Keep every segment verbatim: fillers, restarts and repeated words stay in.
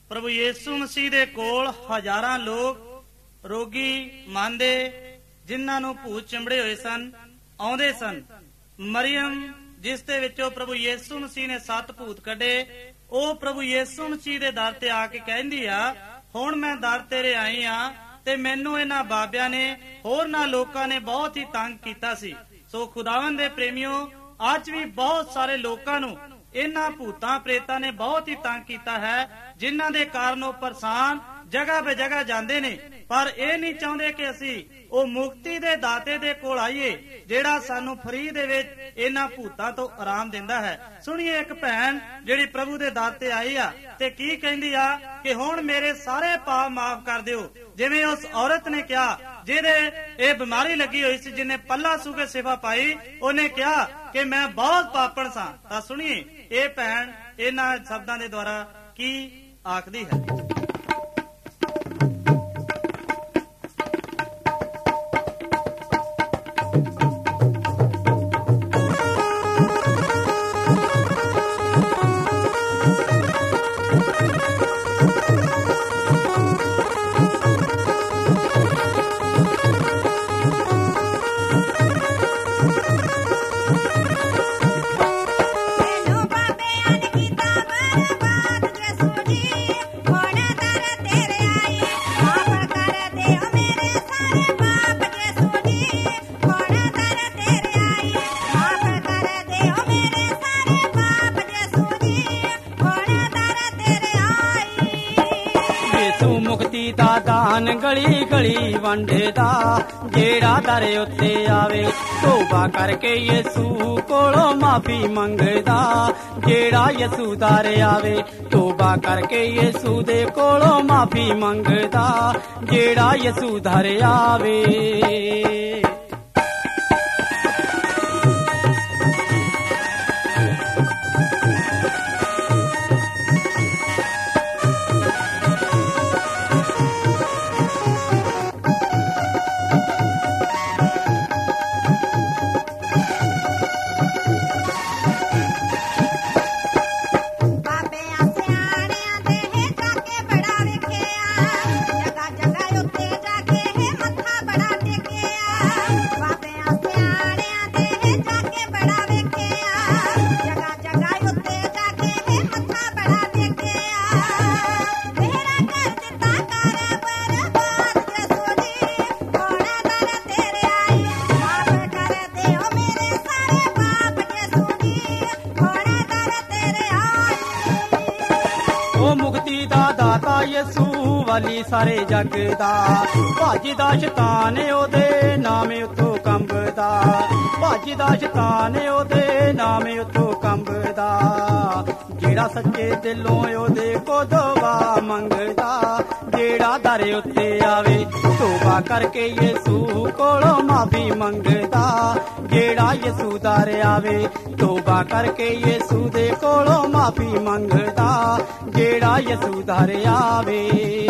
प्रभु यीशु मसीह दे कोल हजारां लोग रोगी मांदे जिन्हां नूं भूत चिंबड़े होए सन आउंदे सन। मरियम जिस दे विचों प्रभु यीशु मसीह ने सत्त भूत कढे, ਉਹ प्रभु यीशु मसीह दे दर ते आके कहंदी आ, हुण मैं दर तेरे आई आ ते मैनू इन्हां बाबियां ने होरनां लोकां ने बहुत ही तंग कीता सी। सो खुदावन दे प्रेमियो, अज भी बहुत सारे लोकां नूं इन्हां भूतां प्रेतां ने बहुत ही तंग कीता है, जिन्हां दे कारण ਉਹ परेशान जगह पे जगह जांदे ने, पर ਇਹ नहीं ਚਾਹੁੰਦੇ कि ਅਸੀਂ ਉਹ ਮੁਕਤੀ ਦੇ ਦਾਤੇ ਦੇ ਕੋਲ ਆਈਏ ਜਿਹੜਾ ਸਾਨੂੰ ਫਰੀ ਦੇ ਵਿੱਚ ਇਹਨਾਂ ਭੂਤਾਂ ਤੋਂ ਆਰਾਮ ਦਿੰਦਾ ਹੈ। ਸੁਣੀਏ ਇੱਕ ਭੈਣ ਜਿਹੜੀ ਪ੍ਰਭੂ ਦੇ ਦਰ ਤੇ ਆਈ ਆ ਤੇ ਕੀ ਕਹਿੰਦੀ ਆ ਕਿ ਹੁਣ ਮੇਰੇ ਸਾਰੇ ਪਾਪ ਮਾਫ ਕਰ ਦਿਓ। ਜਿਵੇਂ ਉਸ ਔਰਤ ਨੇ ਕਿਹਾ ਜਿਹਦੇ ਇਹ ਬਿਮਾਰੀ ਲੱਗੀ ਹੋਈ ਸੀ, ਜਿਹਨੇ ਪੱਲਾ ਸੂ ਕੇ ਸਿਫਾ ਪਾਈ, ਉਹਨੇ ਕਿਹਾ ਕਿ ਮੈਂ ਬਹੁਤ ਪਾਪਣ ਸਾਂ। ਤਾਂ ਸੁਣੀਏ ਇਹ ਭੈਣ ਇਹਨਾਂ ਸ਼ਬਦਾਂ ਦੇ ਦੁਆਰਾ ਕੀ ਆਖਦੀ ਹੈ। गली गली वंडेदा जेड़ा दर उत्ते आवे, तौबा करके यसू कोलों माफी मंगदा जेड़ा यसू दर आवे, तौबा करके यसू दे कोलों माफी मंगदा जेड़ा यसू दर आवे। सारे जग दा भजदा शैतान ओदे नाम उतों कंबदा, भजदा शैतान ओदे नाम उतों कंबदा जेड़ा सच्चे दिलों ओदे को दुआ मंगदा जेड़ा दर उत्ते आवे, तौबा करके यसू कोलों माफी मंगदा जेड़ा यसू दर आवे, तौबा करके यसू दे कोलों माफी मंगदा जेड़ा यसू दर आवे।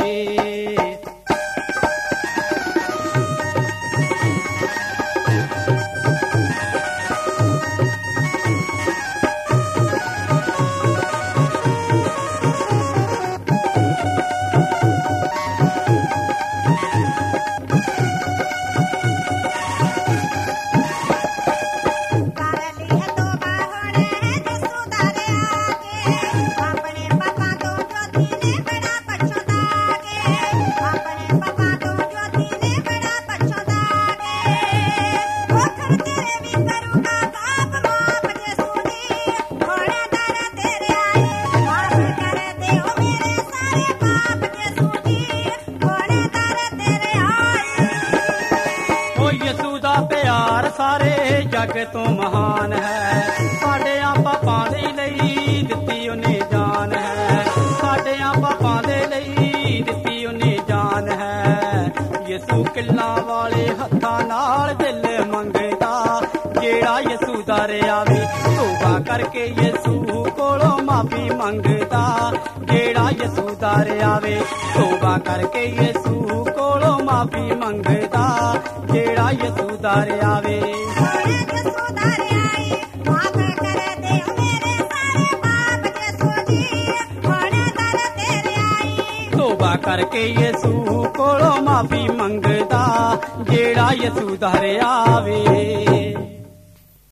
जग तो महान है साडियां पापां दे लई दित्ती उन्हें जान है, साडियां पापां दे लई दित्ती उन्हें जान है। यसू किल्लां वाले हत्थां नाल दिल मंगदा जेड़ा यसू दर आवे, तौबा करके यसू कोलों माफी मंगदा जेड़ा यसू दर आवे, तौबा करके यसू कोलों माफी मंगदा जेड़ा यसू दर आवे। माफ कर दे मेरे सारे पाप, यसू जी हुण दर तेरे आई। ਤੌਬਾ ਕਰਕੇ ਯਿਸੂ ਕੋਲੋਂ ਮਾਫੀ ਮੰਗਦਾ, ਜਿਹੜਾ ਯਿਸੂ ਦਰ ਆਵੇ।